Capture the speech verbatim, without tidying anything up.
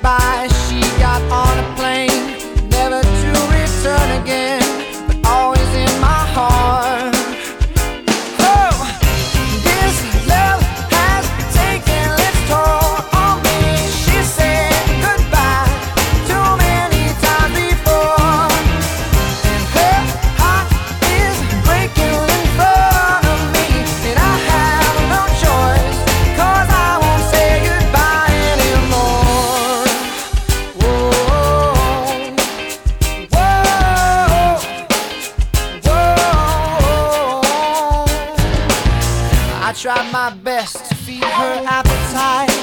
goodbye. She got on a plane, never to return again, but always in my heart. Oh, this love has taken its toll on me. She said goodbye too many times before, and her heart is breaking in front of me, and I have no choice, 'cause I won't say goodbye anymore. Whoa, whoa, whoa. I tried my best to feed her appetite,